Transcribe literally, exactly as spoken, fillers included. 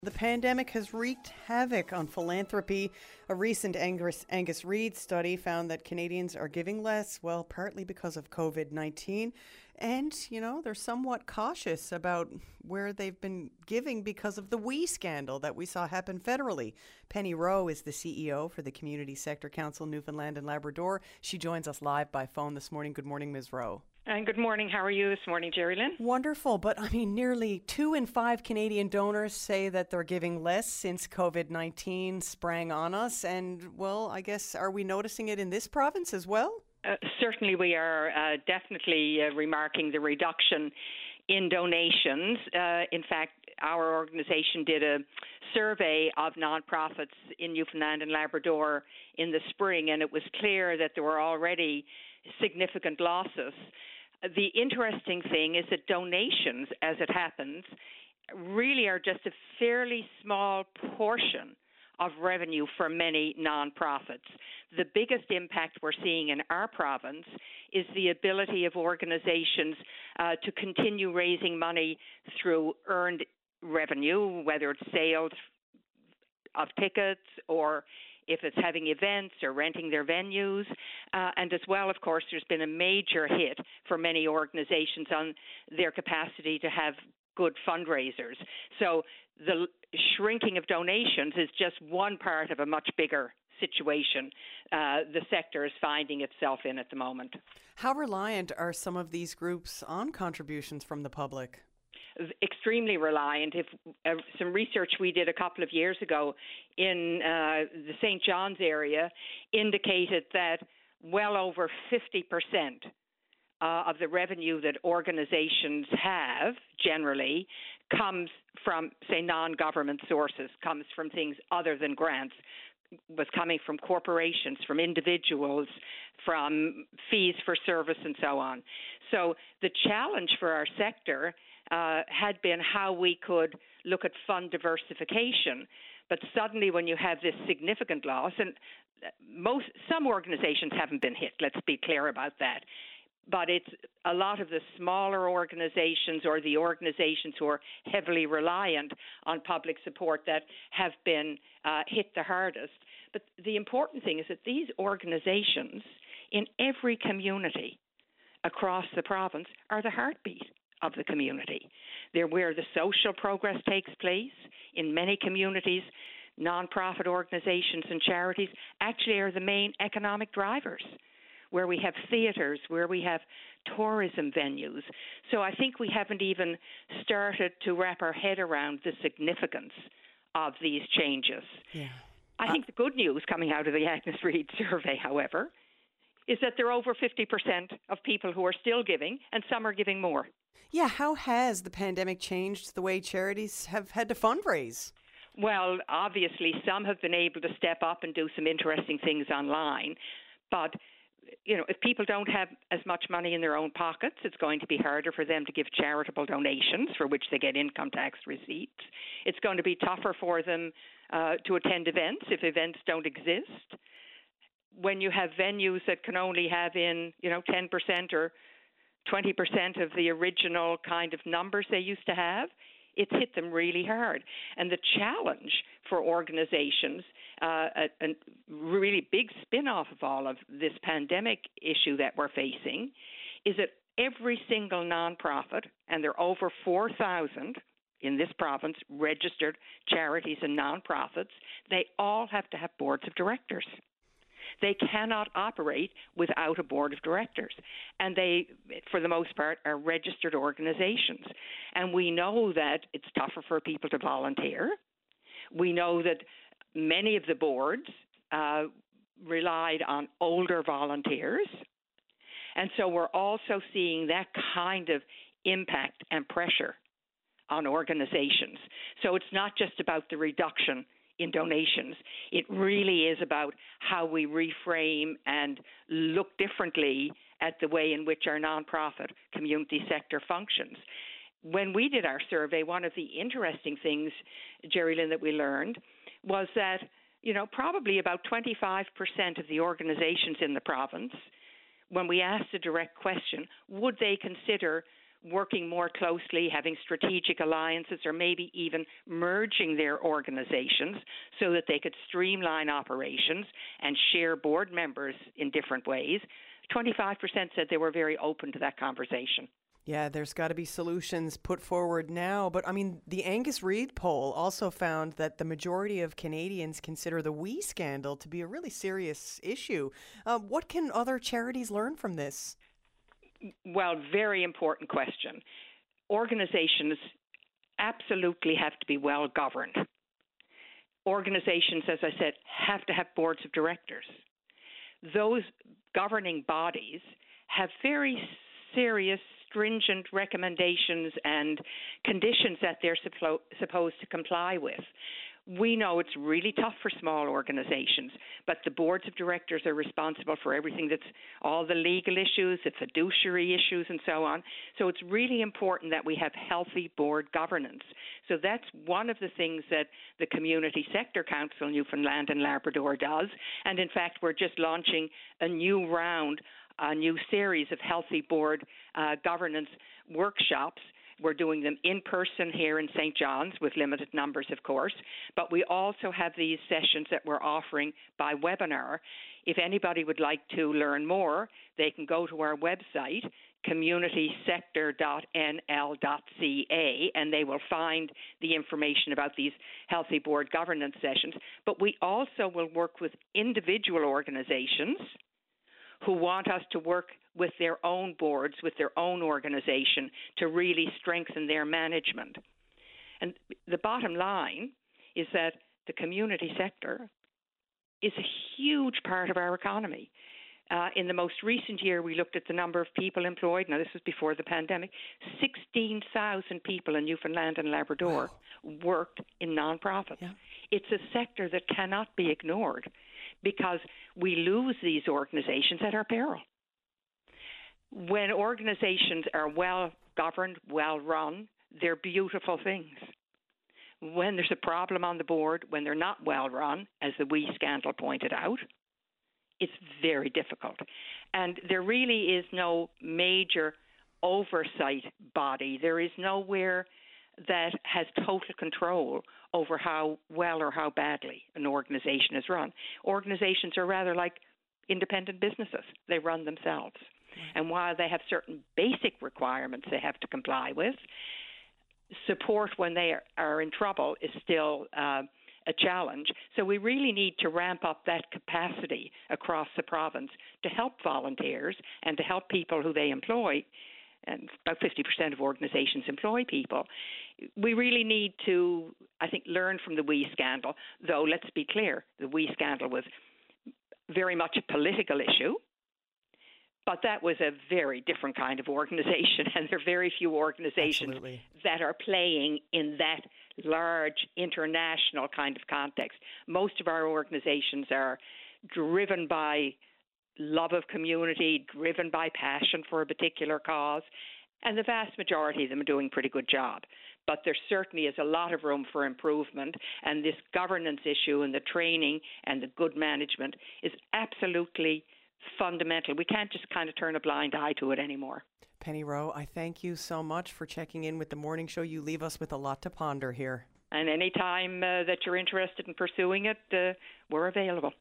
The pandemic has wreaked havoc on philanthropy. A recent Angus, Angus Reid study found that Canadians are giving less, well, partly because of COVID nineteen. And, you know, they're somewhat cautious about where they've been giving because of the WE scandal that we saw happen federally. Penny Rowe is the C E O for the Community Sector Council, Newfoundland and Labrador. She joins us live by phone this morning. Good morning, Miz Rowe. And good morning. How are you this morning, Jerry Lynn? Wonderful. But I mean, nearly two in five Canadian donors say that they're giving less since COVID nineteen sprang on us. And, well, I guess, are we noticing it in this province as well? Uh, certainly we are uh, definitely uh, remarking the reduction in donations. Uh, in fact, our organization did a survey of nonprofits in Newfoundland and Labrador in the spring, and it was clear that there were already significant losses. The interesting thing is that donations, as it happens, really are just a fairly small portion of revenue for many nonprofits. The biggest impact we're seeing in our province is the ability of organizations uh, to continue raising money through earned revenue, whether it's sales of tickets or if it's having events or renting their venues. Uh, and as well, of course, there's been a major hit for many organizations on their capacity to have good fundraisers. So the shrinking of donations is just one part of a much bigger situation uh, the sector is finding itself in at the moment. How reliant are some of these groups on contributions from the public? Extremely reliant. If uh, some research we did a couple of years ago in uh, the Saint John's area indicated that well over fifty percent uh, of the revenue that organizations have generally comes from, say, non-government sources, comes from things other than grants, was coming from corporations, from individuals, from fees for service and so on. So the challenge for our sector uh, had been how we could look at fund diversification. But suddenly when you have this significant loss, and most some organizations haven't been hit, let's be clear about that. But it's a lot of the smaller organizations or the organizations who are heavily reliant on public support that have been uh, hit the hardest. But the important thing is that these organizations in every community across the province are the heartbeat of the community. They're where the social progress takes place. In many communities, nonprofit organizations and charities actually are the main economic drivers, where we have theatres, where we have tourism venues. So I think we haven't even started to wrap our head around the significance of these changes. Yeah. I uh, think the good news coming out of the Angus Reid survey, however, is that there are over fifty percent of people who are still giving, and some are giving more. Yeah, how has the pandemic changed the way charities have had to fundraise? Well, obviously, some have been able to step up and do some interesting things online, but you know, if people don't have as much money in their own pockets, it's going to be harder for them to give charitable donations for which they get income tax receipts. It's going to be tougher for them uh, to attend events if events don't exist. When you have venues that can only have in, you know, ten percent or twenty percent of the original kind of numbers they used to have, it's hit them really hard. And the challenge for organizations, uh, a, a really big spin-off of all of this pandemic issue that we're facing, is that every single nonprofit, and there are over four thousand in this province, registered charities and nonprofits, they all have to have boards of directors. They cannot operate without a board of directors. And they, for the most part, are registered organizations. And we know that it's tougher for people to volunteer. We know that many of the boards uh, relied on older volunteers. And so we're also seeing that kind of impact and pressure on organizations. So it's not just about the reduction in donations. It really is about how we reframe and look differently at the way in which our nonprofit community sector functions. When we did our survey, one of the interesting things, Jerry Lynn, that we learned was that, you know, probably about twenty-five percent of the organizations in the province, when we asked a direct question, would they consider working more closely, having strategic alliances, or maybe even merging their organizations so that they could streamline operations and share board members in different ways. twenty-five percent said they were very open to that conversation. Yeah, there's got to be solutions put forward now. But I mean, the Angus Reid poll also found that the majority of Canadians consider the WE scandal to be a really serious issue. Uh, what can other charities learn from this? Well, very important question. Organizations absolutely have to be well governed. Organizations, as I said, have to have boards of directors. Those governing bodies have very serious, stringent recommendations and conditions that they're suppo- supposed to comply with. We know it's really tough for small organizations, but the boards of directors are responsible for everything that's all the legal issues, the fiduciary issues, and so on. So it's really important that we have healthy board governance. So that's one of the things that the Community Sector Council Newfoundland and Labrador does. And in fact, we're just launching a new round, a new series of healthy board uh, governance workshops. We're doing them in person here in Saint John's with limited numbers, of course, but we also have these sessions that we're offering by webinar. If anybody would like to learn more, they can go to our website, community sector dot n l dot c a, and they will find the information about these healthy board governance sessions. But we also will work with individual organizations who want us to work with their own boards, with their own organization, to really strengthen their management. And the bottom line is that the community sector is a huge part of our economy. Uh, in the most recent year, we looked at the number of people employed. Now, this was before the pandemic. sixteen thousand people in Newfoundland and Labrador wow. worked in nonprofits. Yeah. It's a sector that cannot be ignored, because we lose these organizations at our peril. When organizations are well governed, well run, they're beautiful things. When there's a problem on the board, when they're not well run, as the WE scandal pointed out, it's very difficult. And there really is no major oversight body. There is nowhere that has total control over how well or how badly an organization is run. Organizations are rather like independent businesses. They run themselves. Right. And while they have certain basic requirements they have to comply with, support when they are, are in trouble is still uh, a challenge. So we really need to ramp up that capacity across the province to help volunteers and to help people who they employ. And about fifty percent of organizations employ people. We really need to, I think, learn from the WE scandal, though let's be clear, the WE scandal was very much a political issue, but that was a very different kind of organization, and there are very few organizations Absolutely. That are playing in that large international kind of context. Most of our organizations are driven by love of community, driven by passion for a particular cause, and the vast majority of them are doing a pretty good job. But there certainly is a lot of room for improvement, and this governance issue and the training and the good management is absolutely fundamental. We can't just kind of turn a blind eye to it anymore. Penny Rowe, I thank you so much for checking in with the morning show. You leave us with a lot to ponder here. And any time uh, that you're interested in pursuing it, uh, we're available.